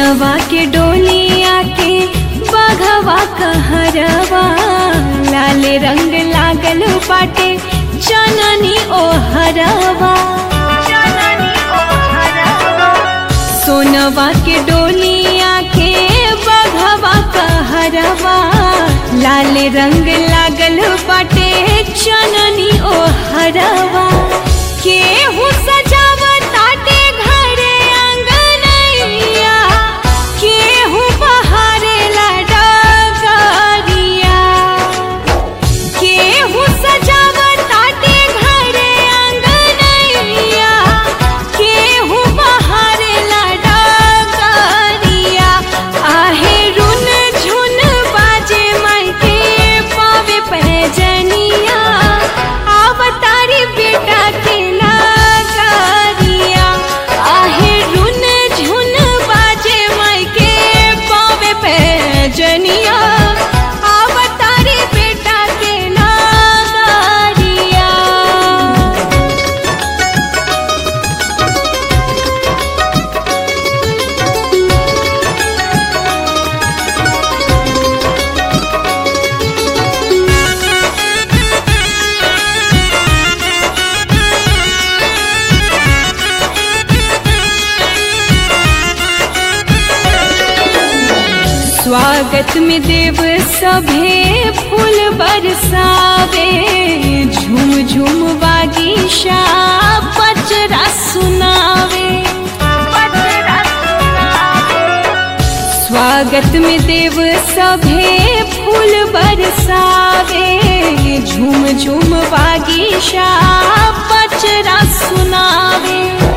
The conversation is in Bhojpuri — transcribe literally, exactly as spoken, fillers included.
सोनवा के डोलिया के बघवा कहरवा, लाल रंग लागल बाटे चननी ओहरवा। सोनवा के डोलिया के बघवा कहरवा, लाल रंग लागल बाटे चननी ओहरवा। केहू सजावताटे घरे अंगनैया, केहू बहारेला डगरिया। केहू सजावताटे घरे अंगनैया, केहू बहारेला डगरिया। आहे रुन झुन बाजे मायके पावे पैजनिया, आवतारी बेटा के लागरिया। आहे रुन झुन बाजे मायके पावे पैजनिया, आवतारी बेटा के लागरिया। स्वागत में देव सभे फूल बरसावे, झूम झूम बागीशा पचरा सुनावे। स्वागत में देव सभे फूल बरसावे, झूम झूम बागीशा पचरा सुनावे।